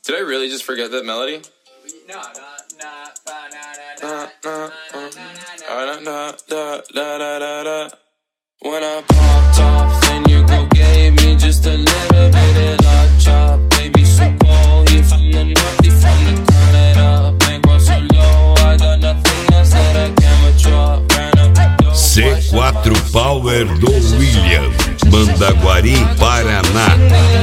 Did I really just forget that melody? No. When I popped off, then you go gave me just a little bit of la chop. Baby, so cold, you from the north, you from the Canada. Bankroll so low, I got nothing else that I can withdraw. Ran up the door. C4 Power do William, Mandaguari, Paraná.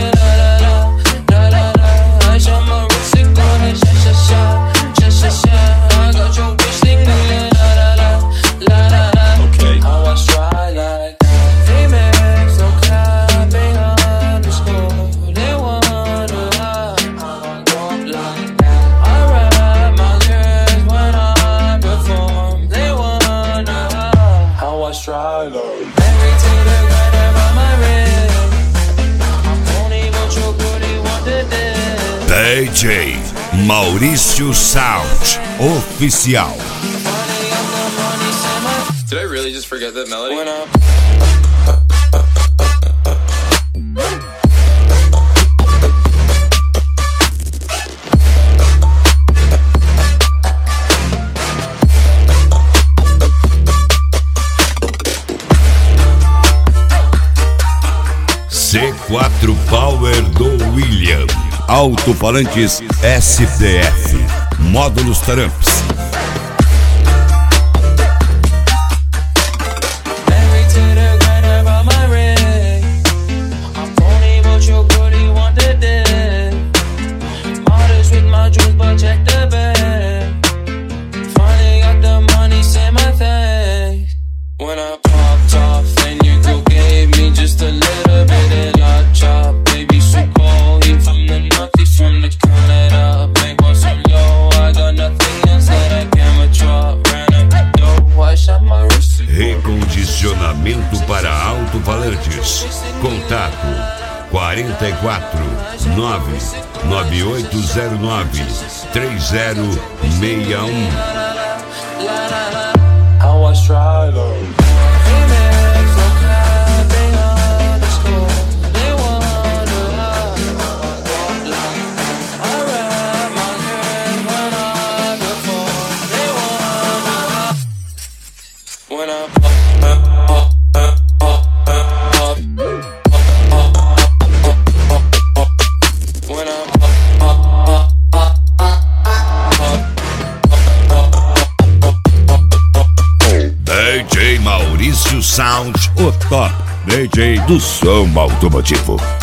DJ Maurício Sound Oficial. Did I really just forget that melody? C4 Power do William. Alto-falantes SDF. Módulos Tramps. Recondicionamento para alto-falantes. Contato 44 99809 3061. DJ Maurício Sound, o top DJ do som automotivo.